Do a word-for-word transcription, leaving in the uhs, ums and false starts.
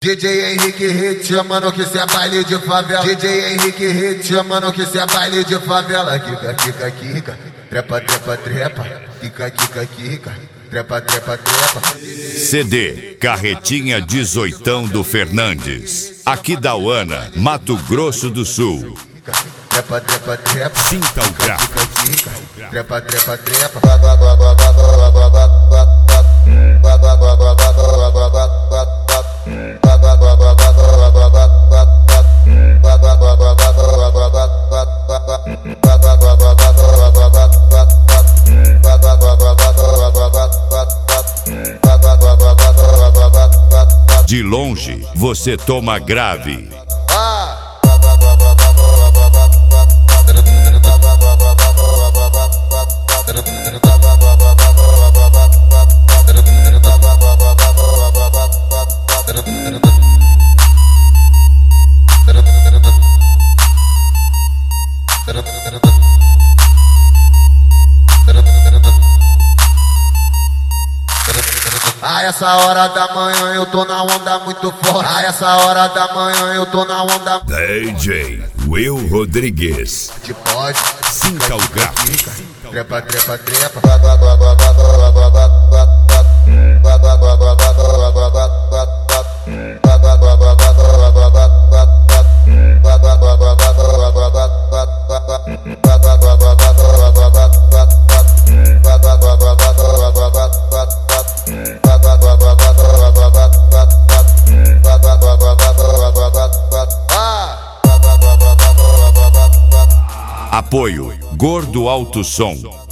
D J Henrique Hit, chamando que cê é baile de favela. D J Henrique Hit, chamando que cê é baile de favela. Kika, kika, kika, trepa, trepa, trepa. Kika, kika, kika, trepa, trepa, trepa. C D Carretinha dezoitão do Fernandes, aqui da Uana, Mato Grosso do Sul. Trepa, trepa, trepa. Sinta o gráfico. Trepa, trepa, trepa. De longe, você toma grave. A essa hora da manhã eu tô na onda muito forte. A essa hora da manhã eu tô na onda. D J Will Rodrigues. De pode. Sinta o gráfico. Trepa, trepa, trepa. Apoio Gordo Alto Som.